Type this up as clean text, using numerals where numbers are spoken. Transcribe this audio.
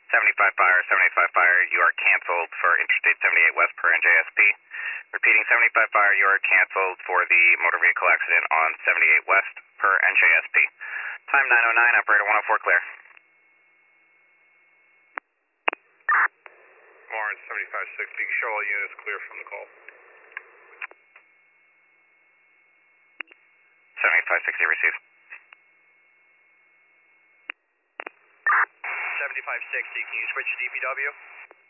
75 fire, 75 fire, you are canceled for Interstate 78 West per NJSP. Repeating 75 fire, you are canceled for the motor vehicle accident on 78 West per NJSP. Time 9:09, operator 104 clear. Lawrence 7560, show all units clear from the call. 7560 received. 7560, can you switch to DPW?